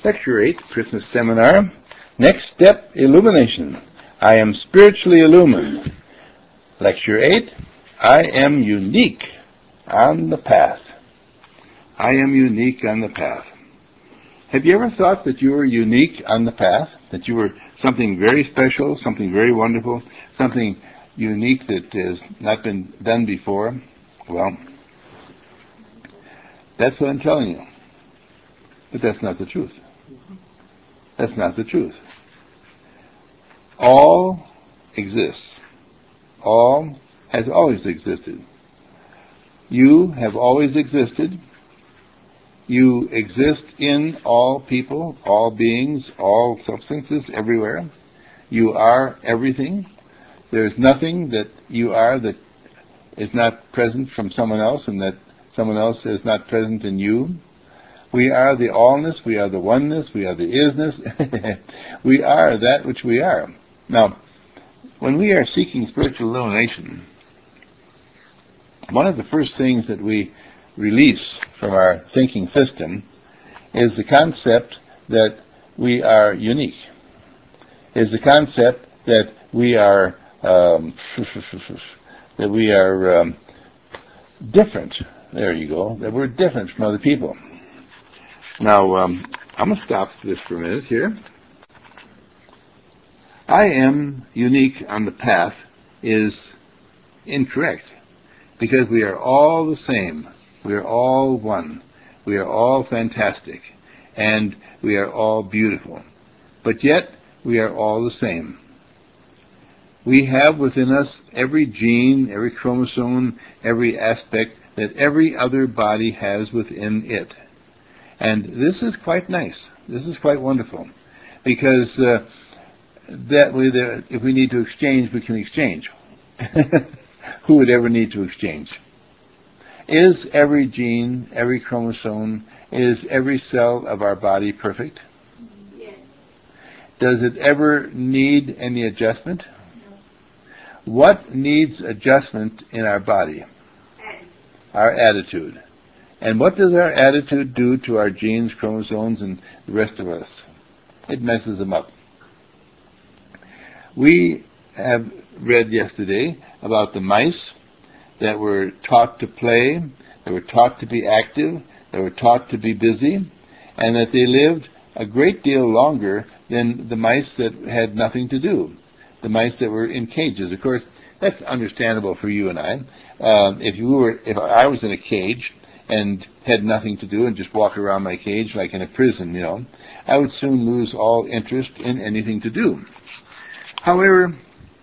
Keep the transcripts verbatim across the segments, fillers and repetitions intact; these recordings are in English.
Lecture eight, Christmas Seminar. Next step, illumination. I am spiritually illumined. Lecture eight, I am unique on the path. I am unique on the path. Have you ever thought that you were unique on the path? That you were something very special, something very wonderful, something unique that has not been done before? Well, that's what I'm telling you. But that's not the truth. That's not the truth. All exists. All has always existed. You have always existed. You exist in all people, all beings, all substances, everywhere. You are everything. There is nothing that you are that is not present from someone else and that someone else is not present in you. We are the allness, we are the oneness, we are the isness. We are that which we are. Now, when we are seeking spiritual illumination, one of the first things that we release from our thinking system is the concept that we are unique, is the concept that we are um, that we are um, different. There you go, that we're different from other people. Now, um, I'm going to stop this for a minute here. I am unique on the path is incorrect, because we are all the same. We are all one. We are all fantastic. And we are all beautiful. But yet, we are all the same. We have within us every gene, every chromosome, every aspect that every other body has within it. And this is quite nice. This is quite wonderful. Because uh, that way, the, if we need to exchange, we can exchange. Who would ever need to exchange? Is every gene, every chromosome, is every cell of our body perfect? Yes. Does it ever need any adjustment? No. What needs adjustment in our body? Attitude. Our attitude. And what does our attitude do to our genes, chromosomes, and the rest of us? It messes them up. We have read yesterday about the mice that were taught to play, that were taught to be active, that were taught to be busy, and that they lived a great deal longer than the mice that had nothing to do, the mice that were in cages. Of course, that's understandable for you and I. Uh, if you were, if I was in a cage and had nothing to do and just walk around my cage like in a prison, you know, I would soon lose all interest in anything to do. However,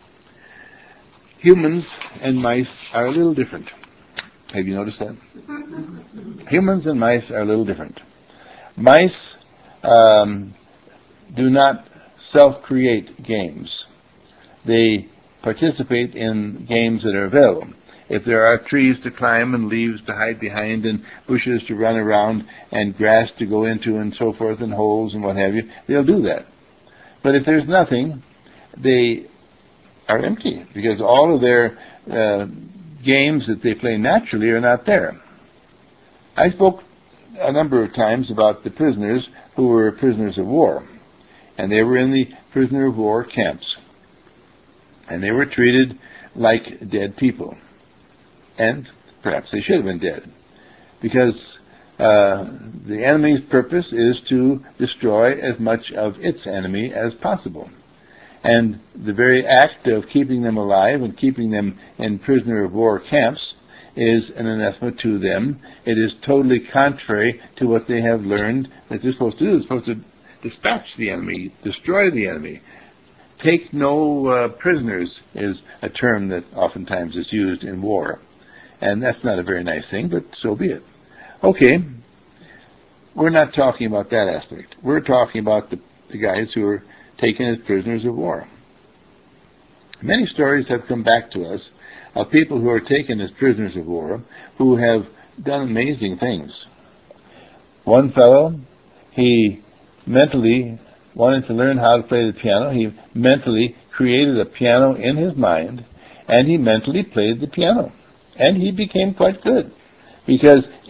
humans and mice are a little different. Have you noticed that? Humans and mice are a little different. Mice um, do not self-create games. They participate in games that are available. If there are trees to climb and leaves to hide behind and bushes to run around and grass to go into and so forth and holes and what have you, they'll do that. But if there's nothing, they are empty, because all of their uh, games that they play naturally are not there. I spoke a number of times about the prisoners who were prisoners of war, and they were in the prisoner of war camps, and they were treated like dead people, and perhaps they should have been dead, because uh, the enemy's purpose is to destroy as much of its enemy as possible. And the very act of keeping them alive and keeping them in prisoner of war camps is an anathema to them. It is totally contrary to what they have learned that they're supposed to do. They're supposed to dispatch the enemy, destroy the enemy. Take no uh, prisoners is a term that oftentimes is used in war. And that's not a very nice thing, but so be it. Okay, we're not talking about that aspect. We're talking about the, the guys who are taken as prisoners of war. Many stories have come back to us of people who are taken as prisoners of war who have done amazing things. One fellow, he mentally wanted to learn how to play the piano. He mentally created a piano in his mind, and he mentally played the piano. And he became quite good, because he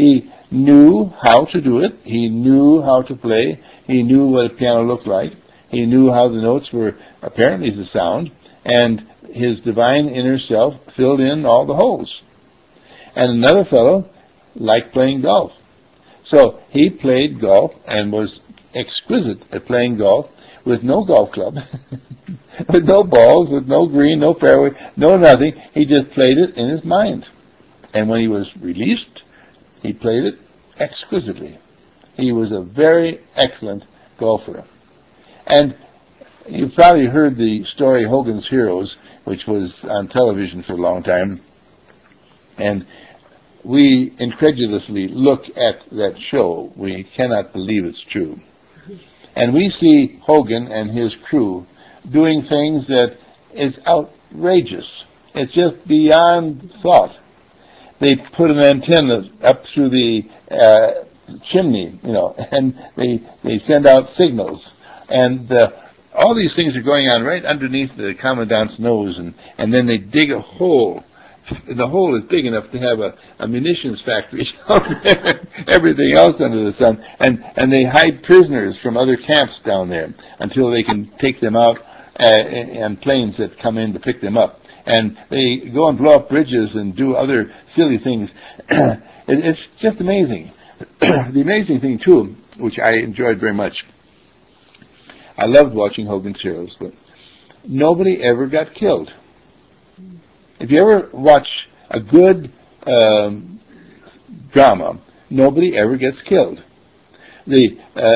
knew how to do it. He knew how to play. He knew what a piano looked like. He knew how the notes were apparently to sound, and his divine inner self filled in all the holes. And another fellow liked playing golf. So he played golf and was exquisite at playing golf with no golf club, with no balls, with no green, no fairway, no nothing. He just played it in his mind. And when he was released, he played it exquisitely. He was a very excellent golfer. And you've probably heard the story Hogan's Heroes, which was on television for a long time. And we incredulously look at that show. We cannot believe it's true. And we see Hogan and his crew doing things that is outrageous. It's just beyond thought. They put an antenna up through the uh, chimney, you know, and they they send out signals. And uh, all these things are going on right underneath the commandant's nose, and, and then they dig a hole. The hole is big enough to have a, a munitions factory down there, everything else under the sun, and, and they hide prisoners from other camps down there until they can take them out uh, and planes that come in to pick them up. And they go and blow up bridges and do other silly things. it, it's just amazing. The amazing thing, too, which I enjoyed very much, I loved watching Hogan's Heroes, but nobody ever got killed. If you ever watch a good um, drama, nobody ever gets killed. The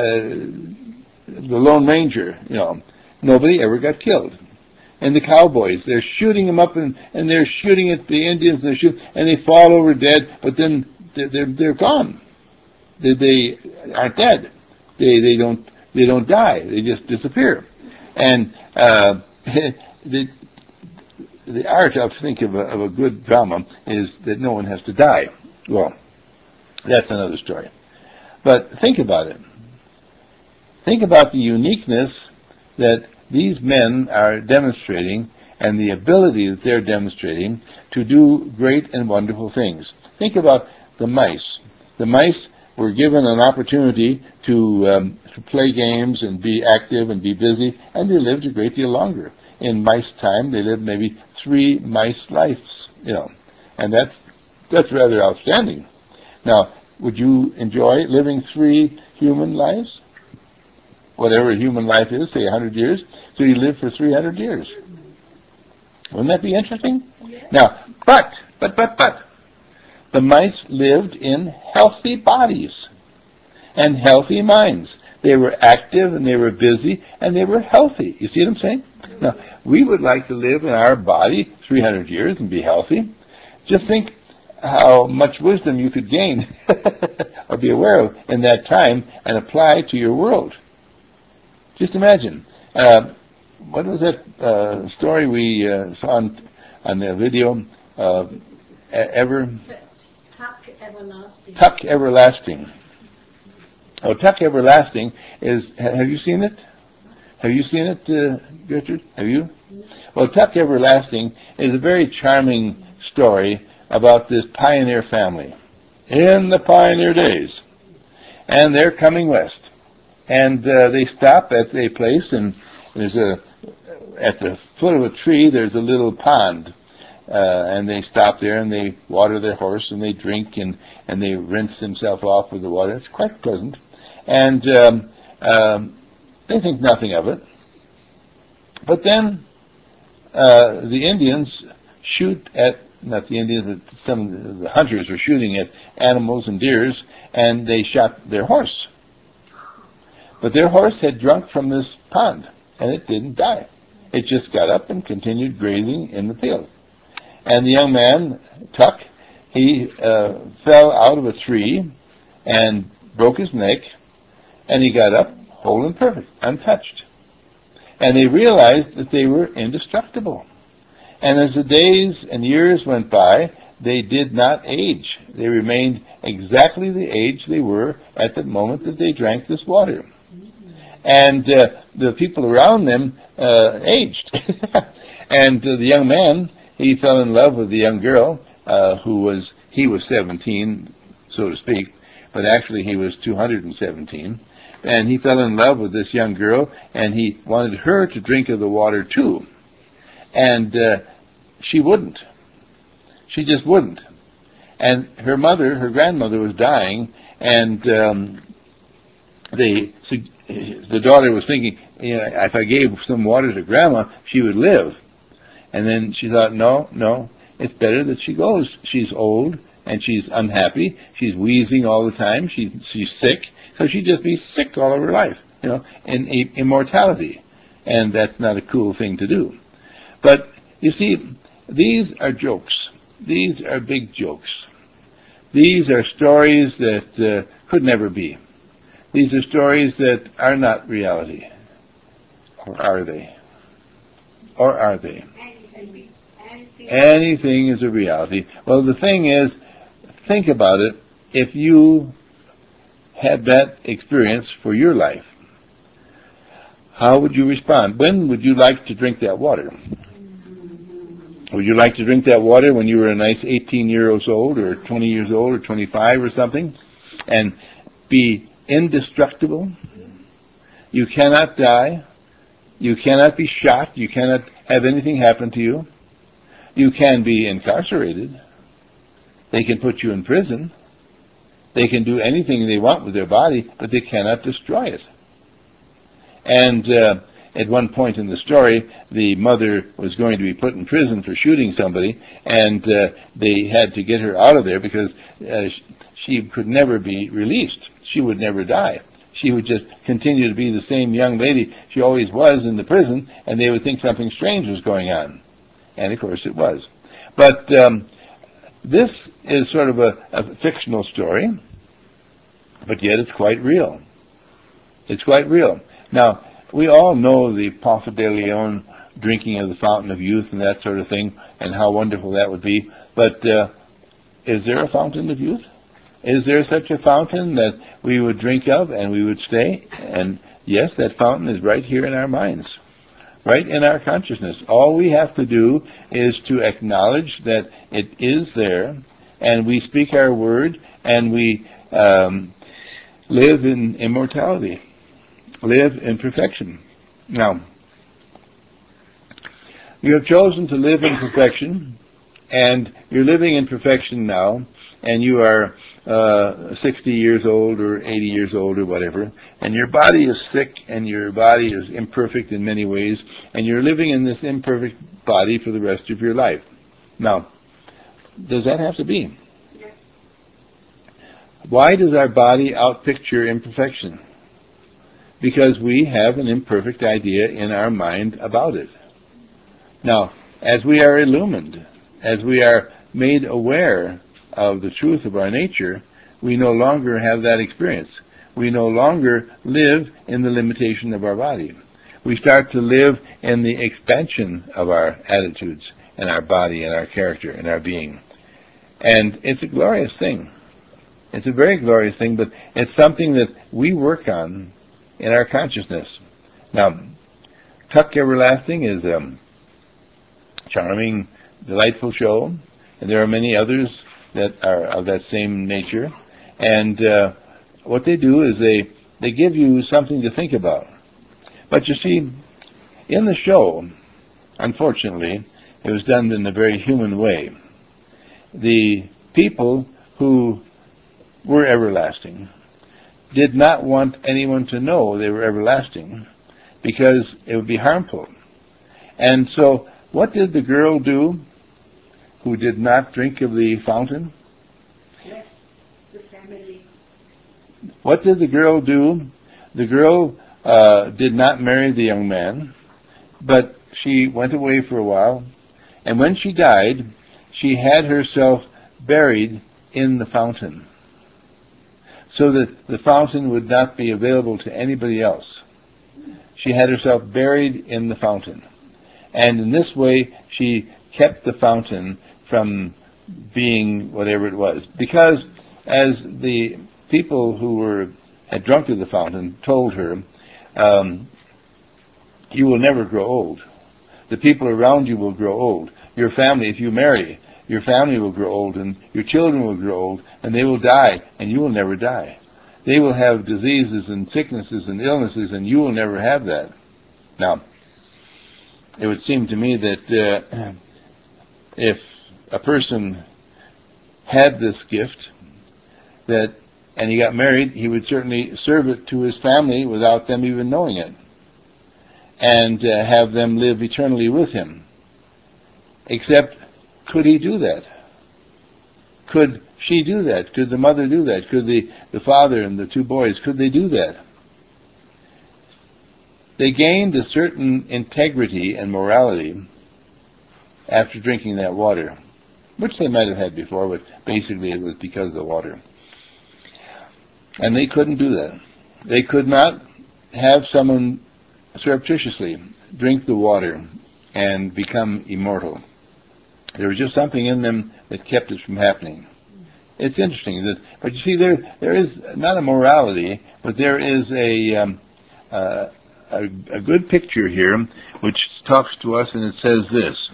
uh, the Lone Ranger, you know, nobody ever got killed. And the cowboys, they're shooting them up, and, and they're shooting at the Indians, and they shoot, and they fall over dead. But then they're they're, they're gone. They, they aren't dead. They they don't they don't die. They just disappear. And uh, the the art, I think, of a, of a good drama is that no one has to die. Well, that's another story. But think about it. Think about the uniqueness that these men are demonstrating and the ability that they're demonstrating to do great and wonderful things. Think about the mice. The mice were given an opportunity to, um, to play games and be active and be busy, and they lived a great deal longer. In mice time, they lived maybe three mice lives, you know, and that's that's rather outstanding. Now, would you enjoy living three human lives? Whatever human life is, say one hundred years, so you live for three hundred years. Wouldn't that be interesting? Yeah. Now, but, but, but, but, the mice lived in healthy bodies and healthy minds. They were active and they were busy and they were healthy. You see what I'm saying? Now, we would like to live in our body three hundred years and be healthy. Just think how much wisdom you could gain or be aware of in that time and apply to your world. Just imagine. Uh, what was that uh, story we uh, saw on, on the video? Uh, ever? Tuck Everlasting. Tuck Everlasting. Oh, Tuck Everlasting is, have you seen it? Have you seen it, uh, Gertrude? Have you? Well, Tuck Everlasting is a very charming story about this pioneer family in the pioneer days. And they're coming west. And uh, they stop at a place, and there's a, at the foot of a tree, there's a little pond. Uh, and they stop there and they water their horse and they drink and, and they rinse themselves off with the water. It's quite pleasant. And um, um, they think nothing of it. But then uh, the Indians shoot at, not the Indians, but some of the hunters were shooting at animals and deers, and they shot their horse. But their horse had drunk from this pond, and it didn't die. It just got up and continued grazing in the field. And the young man, Tuck, he uh, fell out of a tree and broke his neck, and he got up whole and perfect, untouched. And they realized that they were indestructible. And as the days and years went by, they did not age. They remained exactly the age they were at the moment that they drank this water. And uh, the people around them uh, aged. And uh, the young man, he fell in love with the young girl, uh, who was, he was seventeen, so to speak, but actually he was two hundred seventeen. And he fell in love with this young girl, and he wanted her to drink of the water too. And uh, she wouldn't. She just wouldn't. And her mother, her grandmother, was dying, and um, the the daughter was thinking, you know, if I gave some water to Grandma, she would live. And then she thought, no, no, it's better that she goes. She's old, and she's unhappy. She's wheezing all the time. She's she's sick, so she'd just be sick all of her life, you know, in, in immortality. And that's not a cool thing to do. But you see, these are jokes. These are big jokes. These are stories that uh, could never be. These are stories that are not reality. Or are they? Or are they? Anything. Anything. Anything is a reality. Well, the thing is, think about it. If you had that experience for your life, how would you respond? When would you like to drink that water? Would you like to drink that water when you were a nice eighteen years old or twenty years old or twenty-five or something and be indestructible? You cannot die. You cannot be shot. You cannot have anything happen to you. You can be incarcerated. They can put you in prison. They can do anything they want with their body, but they cannot destroy it. And uh, at one point in the story, the mother was going to be put in prison for shooting somebody, and uh, they had to get her out of there because uh, she could never be released. She would never die. She would just continue to be the same young lady she always was in the prison, and they would think something strange was going on. And, of course, it was. But um, this is sort of a, a fictional story, but yet it's quite real. It's quite real. Now, we all know the Ponce de Leon drinking of the fountain of youth and that sort of thing, and how wonderful that would be. But uh, is there a fountain of youth? Is there such a fountain that we would drink of and we would stay? And yes, that fountain is right here in our minds, right in our consciousness. All we have to do is to acknowledge that it is there, and we speak our word, and we um, live in immortality, live in perfection. Now, you have chosen to live in perfection, and you're living in perfection now, and you are uh, sixty years old or eighty years old or whatever, and your body is sick and your body is imperfect in many ways, and you're living in this imperfect body for the rest of your life. Now, does that have to be? Yes. Why does our body outpicture imperfection? Because we have an imperfect idea in our mind about it. Now, as we are illumined, as we are made aware of the truth of our nature, we no longer have that experience. We no longer live in the limitation of our body. We start to live in the expansion of our attitudes and our body and our character and our being. And it's a glorious thing. It's a very glorious thing, but it's something that we work on in our consciousness. Now, Tuck Everlasting is a charming, delightful show, and there are many others that are of that same nature. And uh, what they do is they, they give you something to think about. But you see, in the show, unfortunately, it was done in a very human way. The people who were everlasting did not want anyone to know they were everlasting because it would be harmful. And so what did the girl do who did not drink of the fountain? Left the family. What did the girl do? The girl uh, did not marry the young man, but she went away for a while, and when she died, she had herself buried in the fountain, so that the fountain would not be available to anybody else. She had herself buried in the fountain, and in this way she kept the fountain from being whatever it was. Because as the people who were had drunk of the fountain told her, um, you will never grow old. The people around you will grow old. Your family, if you marry, your family will grow old, and your children will grow old, and they will die, and you will never die. They will have diseases and sicknesses and illnesses, and you will never have that. Now, it would seem to me that uh, if a person had this gift, that and he got married, he would certainly serve it to his family without them even knowing it, and uh, have them live eternally with him. Except, could he do that? Could she do that? Could the mother do that? Could the, the father and the two boys, could they do that? They gained a certain integrity and morality after drinking that water, which they might have had before, but basically it was because of the water. And they couldn't do that. They could not have someone surreptitiously drink the water and become immortal. There was just something in them that kept it from happening. It's interesting that, but you see, there there is not a morality, but there is a um, uh, a, a good picture here which talks to us, and it says this: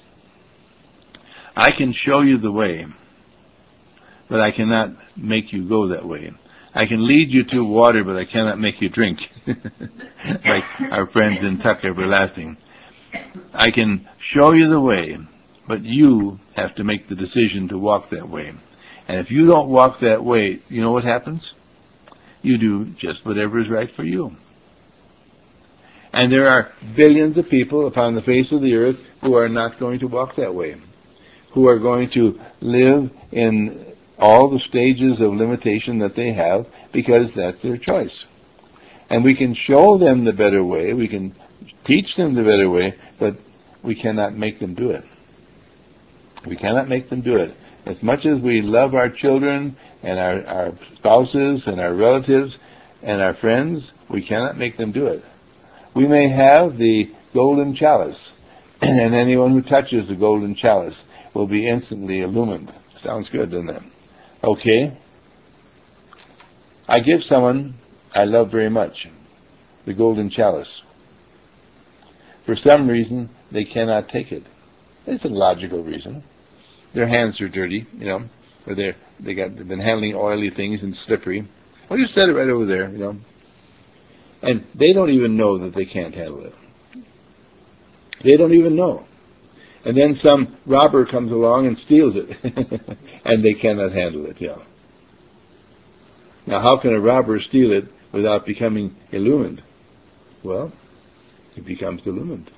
I can show you the way, but I cannot make you go that way. I can lead you to water, but I cannot make you drink. Like our friends in Tuck Everlasting. I can show you the way, but you have to make the decision to walk that way. And if you don't walk that way, you know what happens? You do just whatever is right for you. And there are billions of people upon the face of the earth who are not going to walk that way, who are going to live in all the stages of limitation that they have, because that's their choice. And we can show them the better way, we can teach them the better way, but we cannot make them do it. We cannot make them do it. As much as we love our children and our, our spouses and our relatives and our friends, we cannot make them do it. We may have the golden chalice, and anyone who touches the golden chalice will be instantly illumined. Sounds good, doesn't it? Okay. I give someone I love very much the golden chalice. For some reason, they cannot take it. It's a logical reason. Their hands are dirty, you know, or they're they got they've been handling oily things and slippery. Well, you set it right over there, you know, and they don't even know that they can't handle it. They don't even know. And then some robber comes along and steals it, and they cannot handle it, yeah. Now, how can a robber steal it without becoming illumined? Well, he becomes illumined.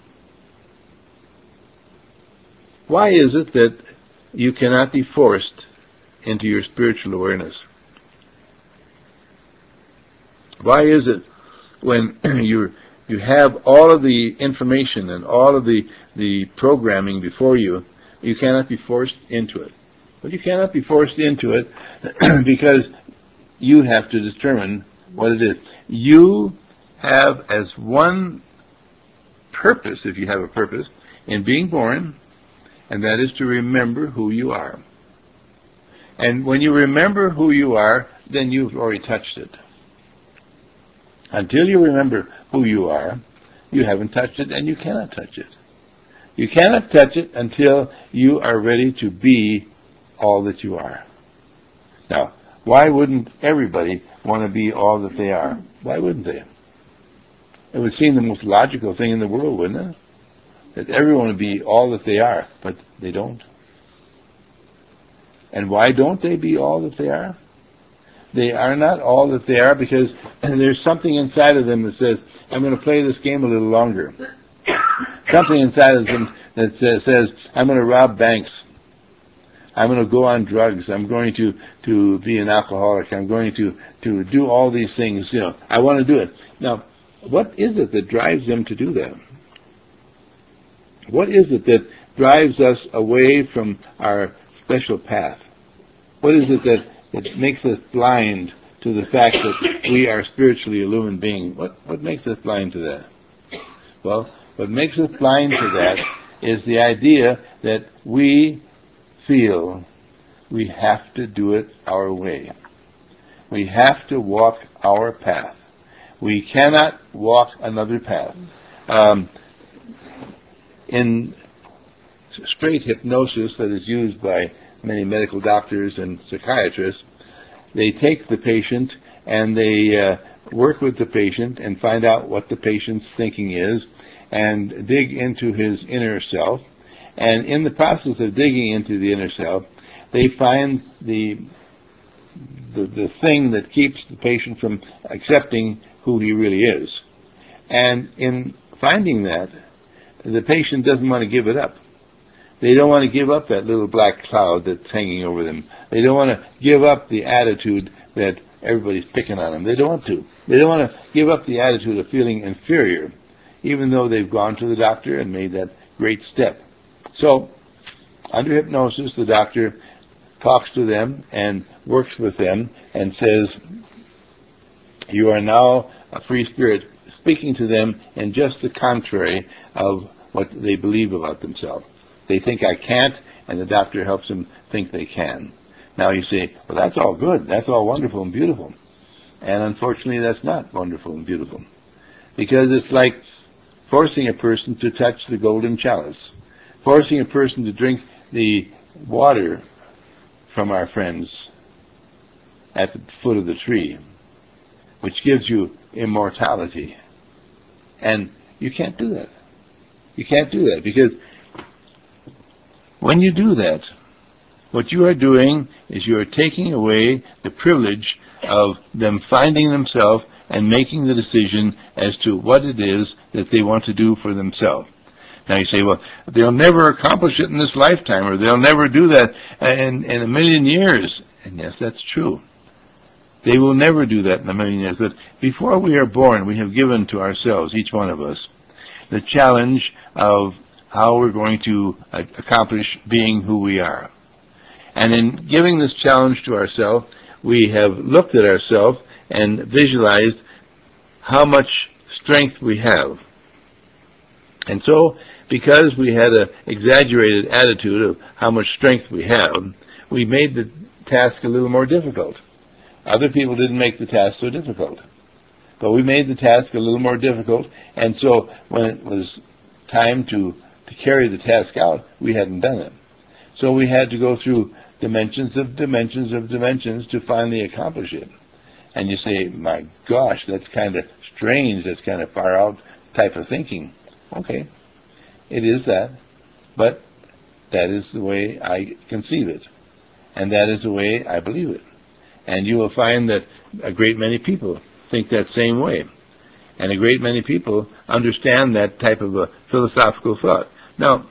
Why is it that you cannot be forced into your spiritual awareness? Why is it when you you have all of the information and all of the, the programming before you, you cannot be forced into it? But you cannot be forced into it because you have to determine what it is. You have as one purpose, if you have a purpose, in being born, and that is to remember who you are. And when you remember who you are, then you've already touched it. Until you remember who you are, you haven't touched it, and you cannot touch it. You cannot touch it until you are ready to be all that you are. Now, why wouldn't everybody want to be all that they are? Why wouldn't they? It would seem the most logical thing in the world, wouldn't it? That everyone would be all that they are, but they don't. And why don't they be all that they are? They are not all that they are because there's something inside of them that says, I'm going to play this game a little longer. Something inside of them that says, says I'm going to rob banks. I'm going to go on drugs. I'm going to, to be an alcoholic. I'm going to, to do all these things. You know, I want to do it. Now, what is it that drives them to do that? What is it that drives us away from our special path? What is it that, that makes us blind to the fact that we are spiritually illumined beings? What, what makes us blind to that? Well, what makes us blind to that is the idea that we feel we have to do it our way. We have to walk our path. We cannot walk another path. Um, in straight hypnosis that is used by many medical doctors and psychiatrists. They take the patient and they uh, work with the patient and find out what the patient's thinking is and dig into his inner self. And in the process of digging into the inner self, they find the, the, the thing that keeps the patient from accepting who he really is. And in finding that, the patient doesn't want to give it up. They don't want to give up that little black cloud that's hanging over them. They don't want to give up the attitude that everybody's picking on them. They don't want to. They don't want to give up the attitude of feeling inferior, even though they've gone to the doctor and made that great step. So, under hypnosis, the doctor talks to them and works with them and says, you are now a free spirit, speaking to them in just the contrary of what they believe about themselves. They think I can't, and the doctor helps them think they can. Now you say, well, that's all good. That's all wonderful and beautiful. And unfortunately, that's not wonderful and beautiful. Because it's like forcing a person to touch the golden chalice, forcing a person to drink the water from our friends at the foot of the tree, which gives you immortality. And you can't do that. You can't do that, because when you do that, what you are doing is you are taking away the privilege of them finding themselves and making the decision as to what it is that they want to do for themselves. Now you say, well, they'll never accomplish it in this lifetime, or they'll never do that in, in a million years. And yes, that's true. They will never do that in a million years. But before we are born, we have given to ourselves, each one of us, the challenge of how we're going to accomplish being who we are. And in giving this challenge to ourselves, we have looked at ourselves and visualized how much strength we have. And so, because we had an exaggerated attitude of how much strength we have, we made the task a little more difficult. Other people didn't make the task so difficult. But we made the task a little more difficult, and so when it was time to, to carry the task out, we hadn't done it. So we had to go through dimensions of dimensions of dimensions to finally accomplish it. And you say, my gosh, that's kind of strange, that's kind of far out type of thinking. Okay, it is that, but that is the way I conceive it, and that is the way I believe it. And you will find that a great many people think that same way, and a great many people understand that type of a philosophical thought. Now,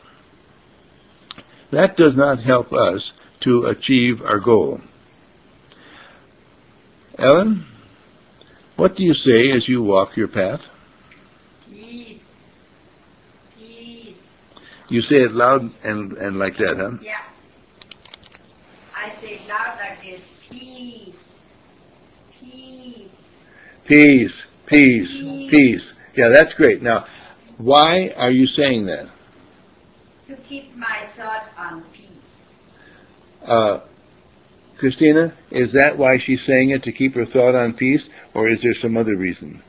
that does not help us to achieve our goal. Ellen, what do you say as you walk your path? Peace. Peace. You say it loud and, and like that, huh? Yeah. I say it loud like this. Peace. Peace. Peace, peace, Peace. peace. Yeah, that's great. Now, why are you saying that? To keep my thought on peace. Uh, Christina, is that why she's saying it, to keep her thought on peace, or is there some other reason?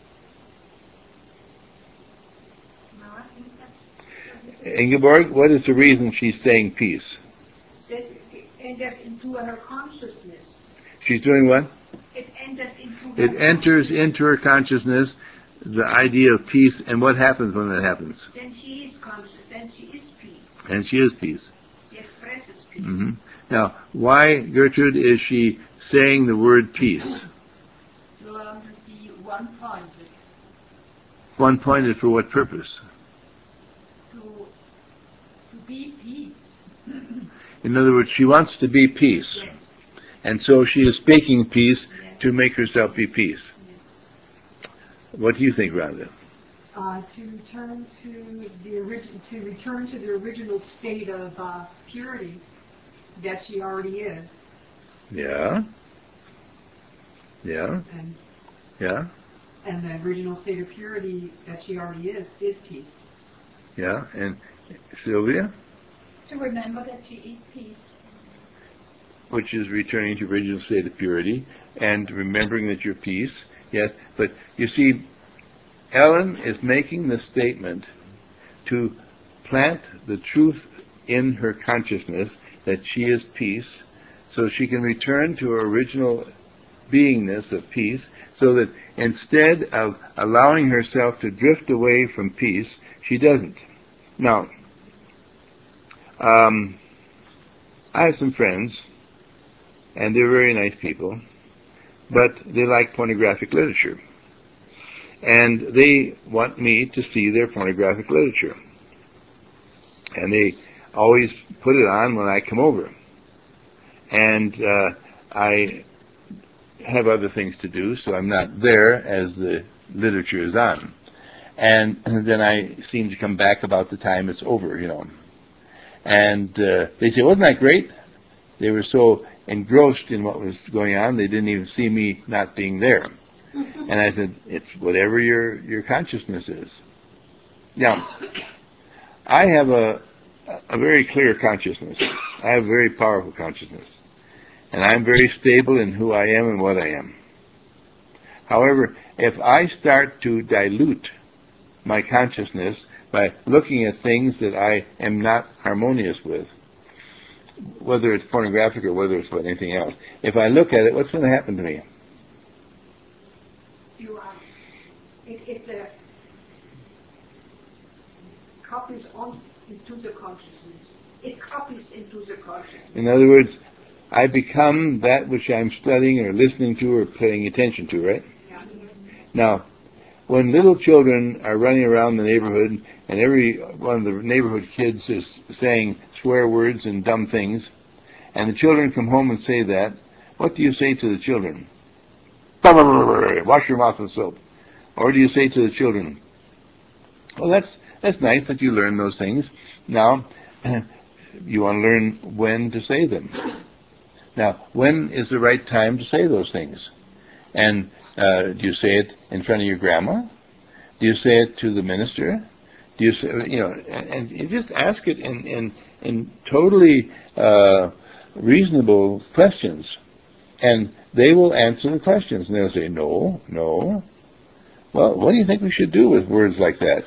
No, I think that's... Ingeborg, what is the reason she's saying peace? It enters into her consciousness. She's doing what? It enters into her It enters into her consciousness the idea of peace, and what happens when that happens? Then she is conscious, then she is peace. And she is peace. She expresses peace. Mm-hmm. Now, why, Gertrude, is she saying the word peace? To um, be one-pointed. One-pointed for what purpose? To, to be peace. In other words, she wants to be peace. Yes. And so she is speaking peace Yes. to make herself be peace. Yes. What do you think, Rhonda? Uh, to return to the origin, to return to the original state of uh, purity that she already is, Yeah. Yeah. and Yeah. and the original state of purity that she already is is peace. Yeah. And Sylvia? To remember that she is peace. Which is returning to original state of purity and remembering that you're peace. Yes. But you see, Ellen is making the statement to plant the truth in her consciousness that she is peace, so she can return to her original beingness of peace, so that instead of allowing herself to drift away from peace, she doesn't. Now, um, I have some friends, and they're very nice people, but they like pornographic literature. And they want me to see their pornographic literature. And they always put it on when I come over. And uh, I have other things to do, so I'm not there as the literature is on. And then I seem to come back about the time it's over, you know. And uh, they say, wasn't that great? They were so engrossed in what was going on, they didn't even see me not being there. And I said, it's whatever your, your consciousness is. Now, I have a, a very clear consciousness. I have a very powerful consciousness. And I'm very stable in who I am and what I am. However, if I start to dilute my consciousness by looking at things that I am not harmonious with, whether it's pornographic or whether it's anything else, if I look at it, what's going to happen to me? You are. It, it uh, copies on into the consciousness. It copies into the consciousness. In other words, I become that which I'm studying or listening to or paying attention to, right? Yeah. Now, when little children are running around the neighborhood and every one of the neighborhood kids is saying swear words and dumb things, and the children come home and say that, what do you say to the children? Wash your mouth with soap. Or do you say to the children, well, that's that's nice that you learn those things. Now, you want to learn when to say them. Now, when is the right time to say those things? And uh, do you say it in front of your grandma? Do you say it to the minister? Do you say, you know, and, and you just ask it in, in, in totally uh, reasonable questions. And they will answer the questions. And they'll say, no, no. Well, what do you think we should do with words like that?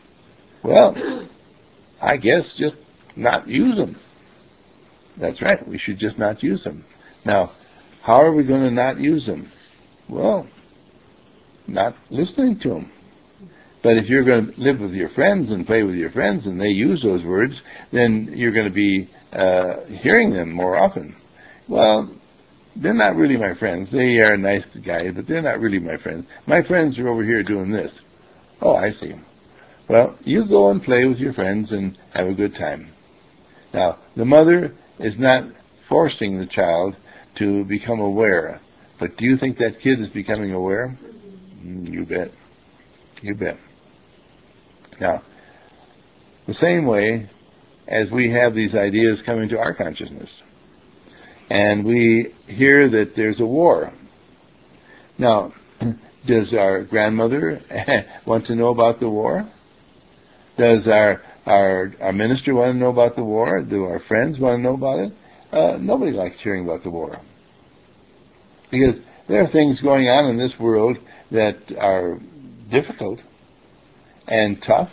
Well, I guess just not use them. That's right. We should just not use them. Now, how are we going to not use them? Well, not listening to them. But if you're going to live with your friends and play with your friends and they use those words, then you're going to be uh, hearing them more often. Well, they're not really my friends. They are nice guys, but they're not really my friends. My friends are over here doing this. Oh, I see. Well, you go and play with your friends and have a good time. Now, the mother is not forcing the child to become aware. But do you think that kid is becoming aware? Mm, you bet. You bet. Now, the same way as we have these ideas come into our consciousness, and we hear that there's a war. Now, does our grandmother want to know about the war? Does our, our our minister want to know about the war? Do our friends want to know about it? Uh, nobody likes hearing about the war. Because there are things going on in this world that are difficult and tough,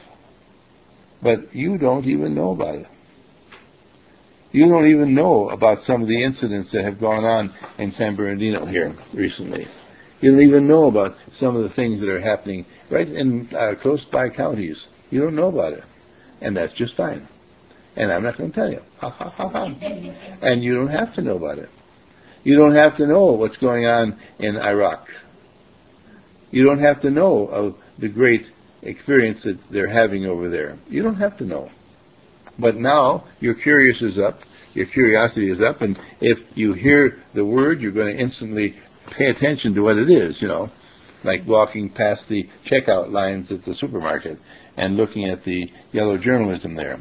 but you don't even know about it. You don't even know about some of the incidents that have gone on in San Bernardino here recently. You don't even know about some of the things that are happening right in uh, close by counties. You don't know about it. And that's just fine. And I'm not going to tell you. Ha, ha, ha, ha. And you don't have to know about it. You don't have to know what's going on in Iraq. You don't have to know of the great experience that they're having over there. You don't have to know. But now your curious is up, your curiosity is up, and if you hear the word, you're going to instantly pay attention to what it is, you know, like walking past the checkout lines at the supermarket and looking at the yellow journalism there.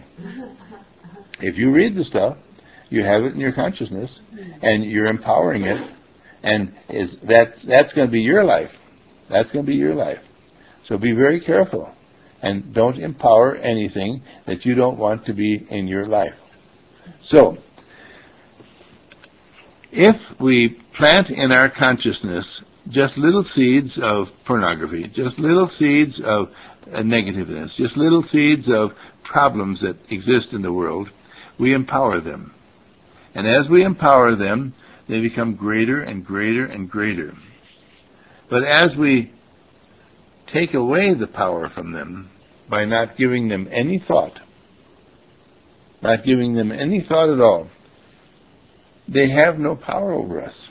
If you read the stuff, you have it in your consciousness, and you're empowering it, and is that that's going to be your life. That's going to be your life. So be very careful, and don't empower anything that you don't want to be in your life. So, if we plant in our consciousness just little seeds of pornography, just little seeds of uh, negativeness, just little seeds of problems that exist in the world, we empower them. And as we empower them, they become greater and greater and greater. But as we take away the power from them by not giving them any thought, not giving them any thought at all, they have no power over us.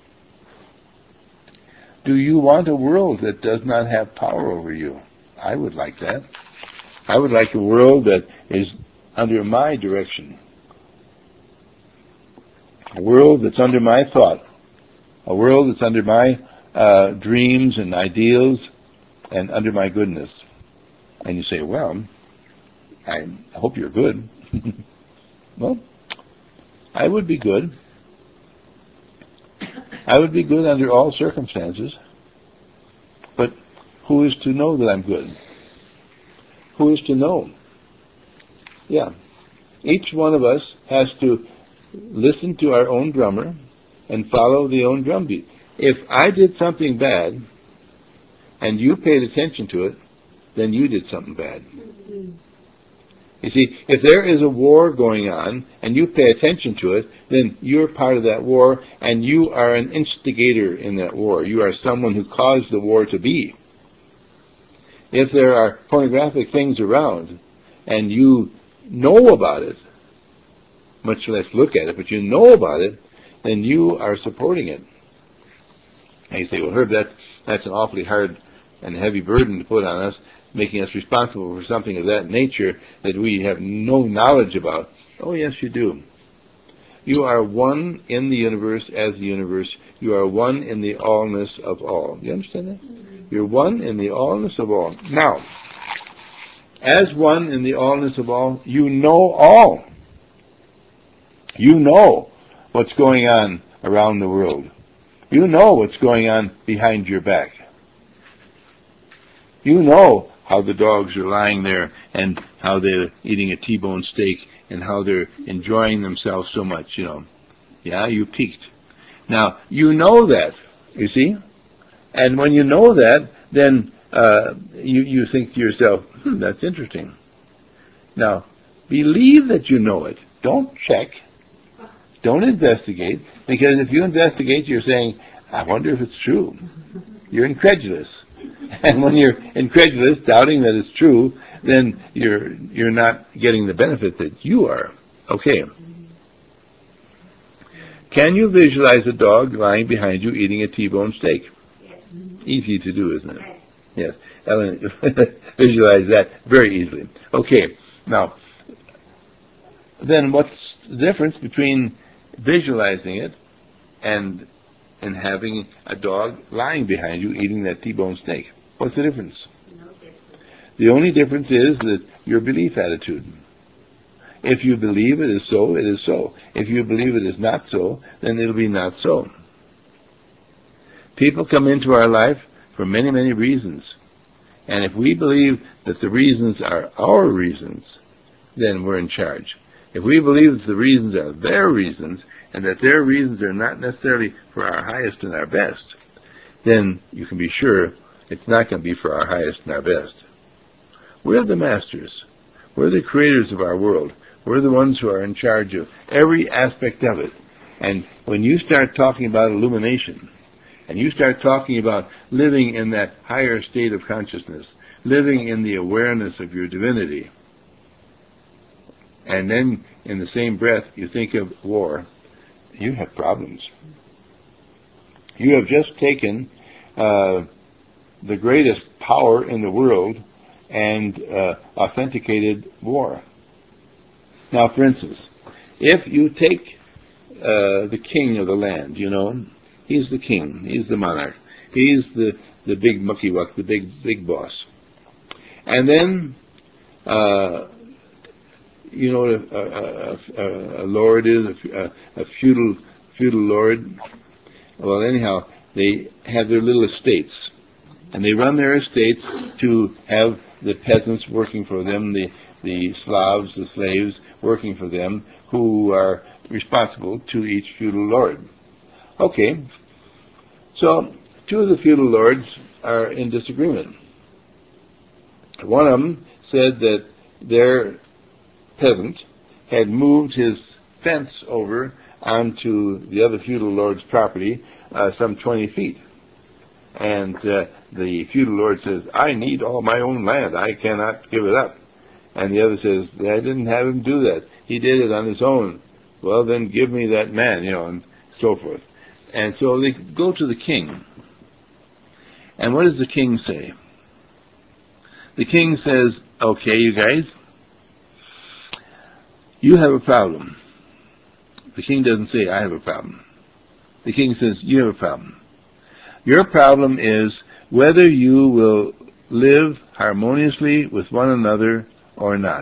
Do you want a world that does not have power over you? I would like that. I would like a world that is under my direction. A world that's under my thought. A world that's under my uh, dreams and ideals and under my goodness. And you say, well, I hope you're good. Well, I would be good. I would be good under all circumstances. But who is to know that I'm good? Who is to know? Yeah. Each one of us has to listen to our own drummer and follow the own drum beat. If I did something bad and you paid attention to it, then you did something bad. You see, if there is a war going on and you pay attention to it, then you're part of that war and you are an instigator in that war. You are someone who caused the war to be. If there are pornographic things around and you know about it, much less look at it, but you know about it, then you are supporting it. And you say, well, Herb, that's, that's an awfully hard and heavy burden to put on us, making us responsible for something of that nature that we have no knowledge about. Oh, yes, you do. You are one in the universe as the universe. You are one in the allness of all. Do you understand that? Mm-hmm. You're one in the allness of all. Now, as one in the allness of all, you know all. You know what's going on around the world. You know what's going on behind your back. You know how the dogs are lying there and how they're eating a T-bone steak and how they're enjoying themselves so much, you know. Yeah, you peeked. Now, you know that, you see? And when you know that, then uh, you, you think to yourself, hmm, that's interesting. Now, believe that you know it. Don't check. Don't investigate. Because if you investigate, you're saying, I wonder if it's true. You're incredulous. And when you're incredulous, doubting that it's true, then you're you're not getting the benefit that you are. Okay. Can you visualize a dog lying behind you eating a T-bone steak? Yes. Easy to do, isn't it? Yes. Ellen, visualize that very easily. Okay. Now, then what's the difference between visualizing it and and having a dog lying behind you eating that T-bone steak? What's the difference? No difference. The only difference is that your belief attitude. If you believe it is so, it is so. If you believe it is not so, then it'll be not so. People come into our life for many, many reasons. And if we believe that the reasons are our reasons, then we're in charge. If we believe that the reasons are their reasons, and that their reasons are not necessarily for our highest and our best, then you can be sure it's not going to be for our highest and our best. We're the masters. We're the creators of our world. We're the ones who are in charge of every aspect of it. And when you start talking about illumination, and you start talking about living in that higher state of consciousness, living in the awareness of your divinity, and then in the same breath you think of war, you have problems. You have just taken uh, the greatest power in the world and uh, authenticated war. Now, for instance, if you take uh, the king of the land, you know, he's the king, he's the monarch, he's the, the big muckiwuck, the big, big boss. And then, uh, you know what a, a, a, a lord is, a, a feudal, feudal lord? Well, anyhow, they have their little estates. And they run their estates to have the peasants working for them, the, the Slavs, the slaves working for them, who are responsible to each feudal lord. Okay, so two of the feudal lords are in disagreement. One of them said that their peasant had moved his fence over onto the other feudal lord's property uh, some twenty feet. And uh, the feudal lord says, I need all my own land. I cannot give it up. And the other says, I didn't have him do that. He did it on his own. Well, then give me that man, you know, and so forth. And so they go to the king. And what does the king say? The king says, okay, you guys, you have a problem. The king doesn't say, I have a problem. The king says, you have a problem. Your problem is whether you will live harmoniously with one another or not.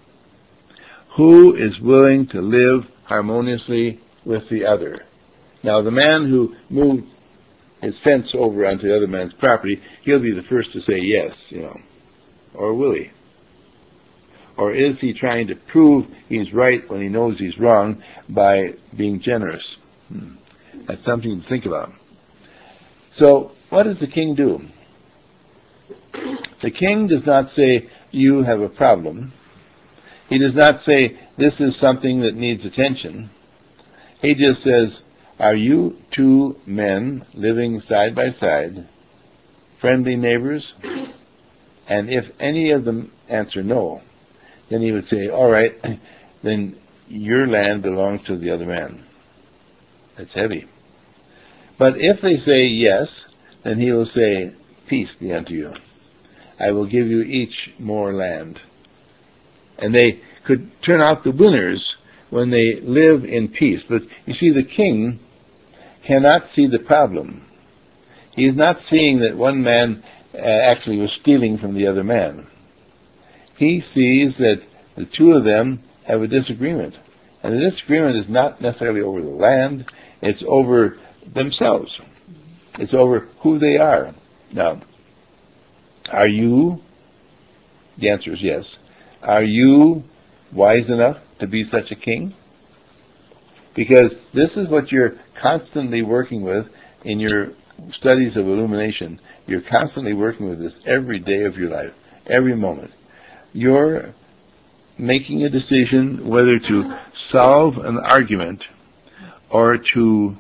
Who is willing to live harmoniously with the other? Now, the man who moved his fence over onto the other man's property, he'll be the first to say yes, you know. Or will he? Or is he trying to prove he's right when he knows he's wrong by being generous? Hmm. That's something to think about. So, what does the king do? The king does not say, you have a problem. He does not say, this is something that needs attention. He just says, are you two men living side by side, friendly neighbors? And if any of them answer no, then he would say, all right, then your land belongs to the other man. That's heavy. But if they say yes, then he will say, peace be unto you. I will give you each more land. And they could turn out the winners when they live in peace. But you see, the king cannot see the problem. He's not seeing that one man uh, actually was stealing from the other man. He sees that the two of them have a disagreement. And the disagreement is not necessarily over the land, it's over themselves. It's over who they are. Now, are you, the answer is yes, are you wise enough to be such a king? Because this is what you're constantly working with in your studies of illumination. You're constantly working with this every day of your life, every moment. You're making a decision whether to solve an argument or to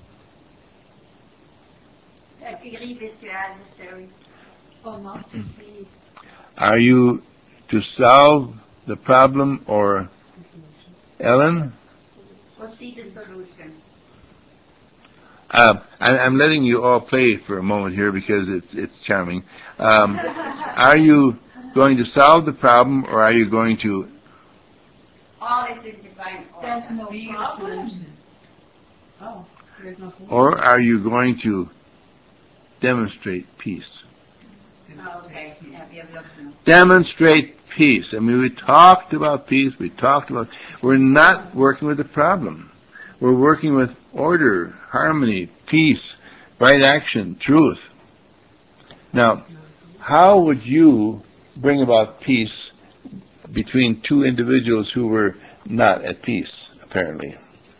are you to solve the problem or Ellen? What's the solution? Uh, I, I'm letting you all play for a moment here because it's it's charming. Um, are you going to solve the problem or are you going to? All is in divine order. There's no problem. Oh, there's no solution. Or are you going to demonstrate peace? Oh, okay. Yeah, we have the option. Demonstrate peace. I mean, we talked about peace. We talked about. We're not working with the problem. We're working with order, harmony, peace, right action, truth. Now, how would you bring about peace between two individuals who were not at peace, apparently?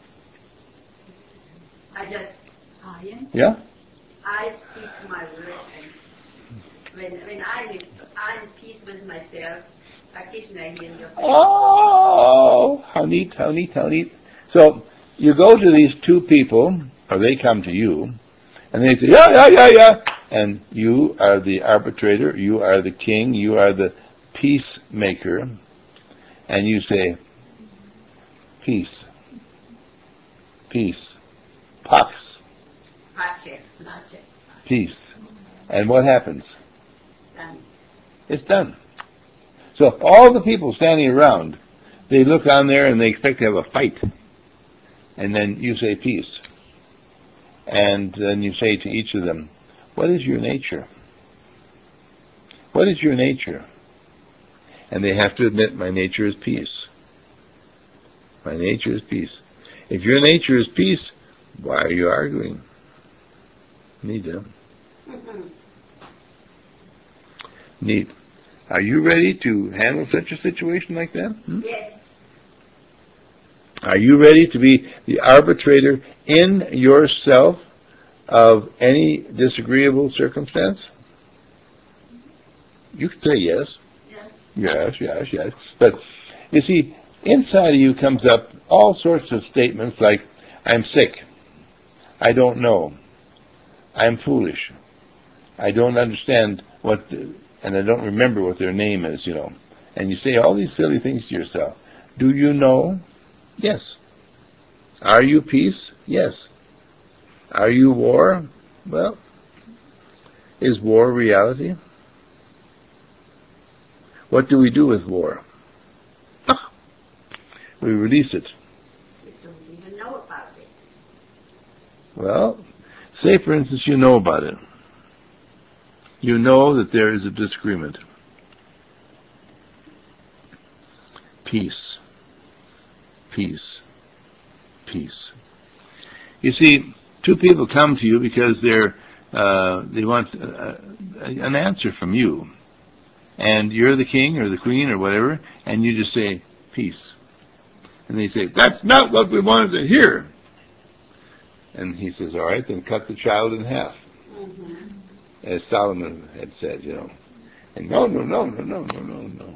I just, I, Yeah? I speak my word, and when when I live, I'm at peace with myself. Practitioner here in your Oh, how neat, how neat, how neat. So, you go to these two people, or they come to you, and they say, yeah, yeah, yeah, yeah. And you are the arbitrator, you are the king, you are the peacemaker, and you say, peace, peace, pax, Pace, pace, peace. And what happens? done. It's done. So all the people standing around, they look on there and they expect to have a fight. And then you say peace. And then you say to each of them, what is your nature? What is your nature? And they have to admit, my nature is peace. My nature is peace. If your nature is peace, why are you arguing? Neat, huh? Neat. Are you ready to handle such a situation like that? Hmm? Yes. Are you ready to be the arbitrator in yourself of any disagreeable circumstance? You could say yes. Yes. Yes, yes, yes. But, you see, inside of you comes up all sorts of statements like, I'm sick, I don't know, I'm foolish, I don't understand what, the, and I don't remember what their name is, you know. And you say all these silly things to yourself. Do you know? Yes. Are you peace? Yes. Are you war? Well, is war reality? What do we do with war? We release it. We don't even know about it. Well, say for instance you know about it. You know that there is a disagreement. Peace. Peace. Peace. You see, two people come to you because they're uh, they want uh, an answer from you. And you're the king or the queen or whatever, and you just say, peace. And they say, that's not what we wanted to hear. And he says, all right, then cut the child in half. Mm-hmm. As Solomon had said, you know. And no, no, no, no, no, no, no, no.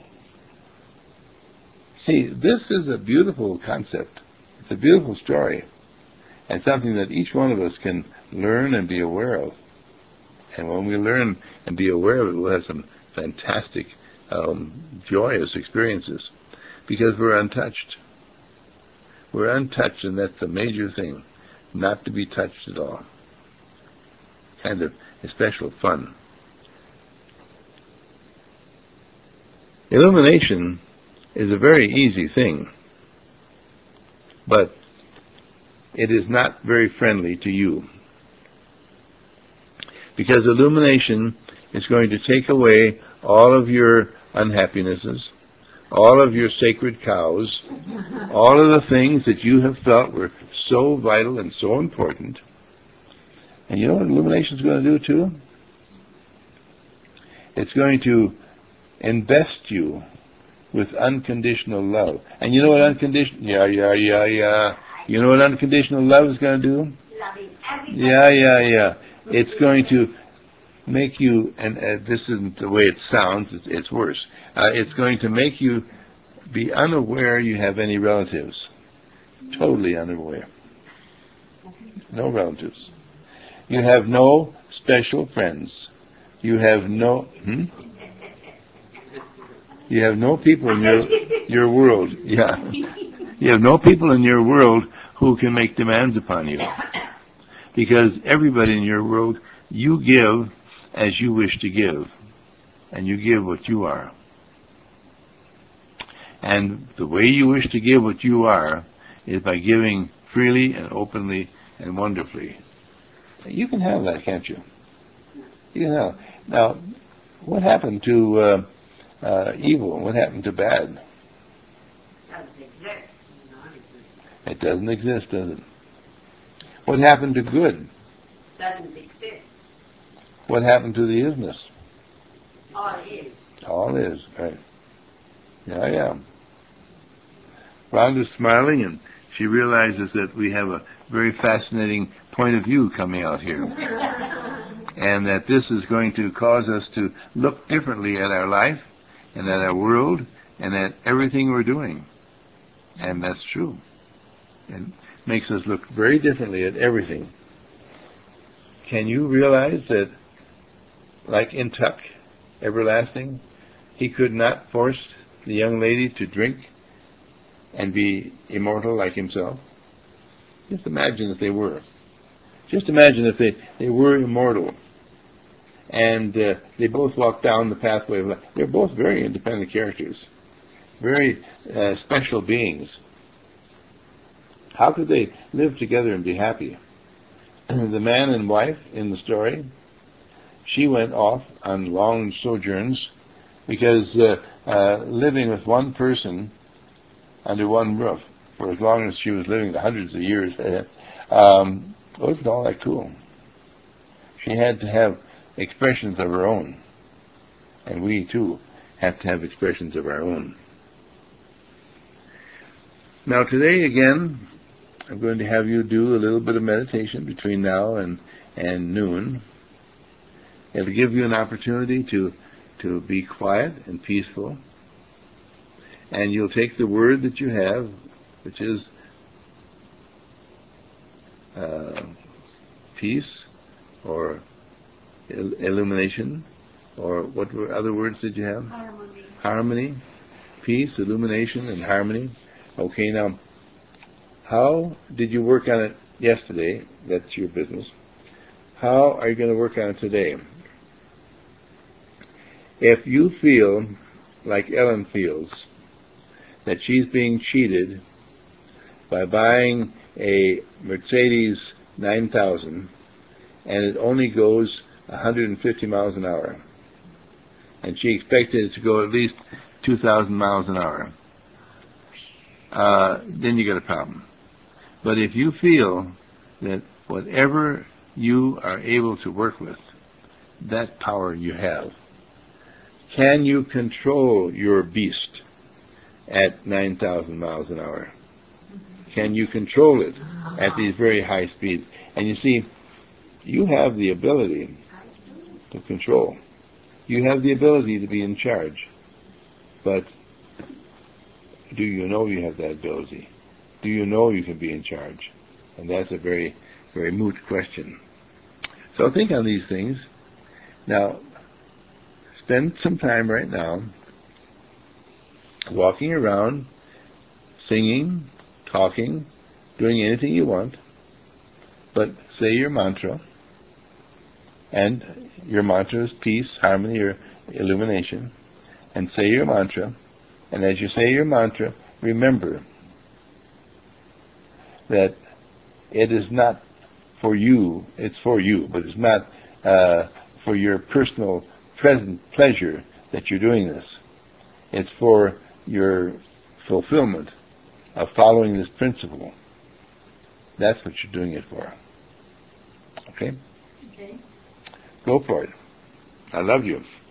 See, this is a beautiful concept. It's a beautiful story. And something that each one of us can learn and be aware of. And when we learn and be aware of it, we'll have some fantastic, um, joyous experiences. Because we're untouched. We're untouched, and that's a major thing. Not to be touched at all. Kind of a special fun. Illumination is a very easy thing, but it is not very friendly to you. Because illumination is going to take away all of your unhappinesses, all of your sacred cows, all of the things that you have felt were so vital and so important. And you know what illumination is going to do too? It's going to invest you with unconditional love. And you know what unconditional, yeah, yeah, yeah, yeah. You know what unconditional love is going to do? Loving everybody. Yeah, yeah, yeah. It's going to make you, and uh, this isn't the way it sounds, it's, it's worse. Uh, it's going to make you be unaware you have any relatives. Totally unaware. No relatives. You have no special friends. You have no, hmm? You have no people in your your world. Yeah. You have no people in your world who can make demands upon you. Because everybody in your world, you give as you wish to give. And you give what you are. And the way you wish to give what you are is by giving freely and openly and wonderfully. You can have that, can't you? You can have. Now, what happened to uh, uh, evil? What happened to bad? Doesn't exist. It doesn't exist, does it? What happened to good? Doesn't exist. What happened to the isness? All is. All is, right. Yeah, yeah. Rhonda's smiling, and she realizes that we have a very fascinating point of view coming out here. And that this is going to cause us to look differently at our life, and at our world, and at everything we're doing. And that's true. It makes us look very differently at everything. Can you realize that, like in Tuck, Everlasting, he could not force the young lady to drink and be immortal like himself? Just imagine if they were. Just imagine if they, they were immortal. And uh, they both walked down the pathway of life. They're both very independent characters. Very uh, special beings. How could they live together and be happy? The man and wife in the story, she went off on long sojourns because uh, uh, living with one person under one roof for as long as she was living, the hundreds of years, um, wasn't all that cool. She had to have expressions of her own. And we, too, have to have expressions of our own. Now, today, again, I'm going to have you do a little bit of meditation between now and, and noon. It'll give you an opportunity to, to be quiet and peaceful. And you'll take the word that you have, which is uh, peace or il- illumination, or what were other words did you have? Harmony. Harmony, peace, illumination, and harmony. Okay, now, how did you work on it yesterday? That's your business. How are you going to work on it today? If you feel like Ellen feels, that she's being cheated by buying a Mercedes nine thousand and it only goes one hundred fifty miles an hour, and she expected it to go at least two thousand miles an hour, uh, then you got a problem. But if you feel that whatever you are able to work with, that power you have, can you control your beast at nine thousand miles an hour? Can you control it at these very high speeds? And you see, you have the ability to control. You have the ability to be in charge. But do you know you have that ability? Do you know you can be in charge? And that's a very, very moot question. So think on these things. Now, spend some time right now walking around, singing, talking, doing anything you want, but say your mantra. And your mantra is peace, harmony, or illumination. And say your mantra. And as you say your mantra, remember that it is not for you, it's for you, but it's not uh, for your personal present pleasure that you're doing this. It's for your fulfillment of following this principle. That's what you're doing it for. Okay? Okay. Go for it. I love you.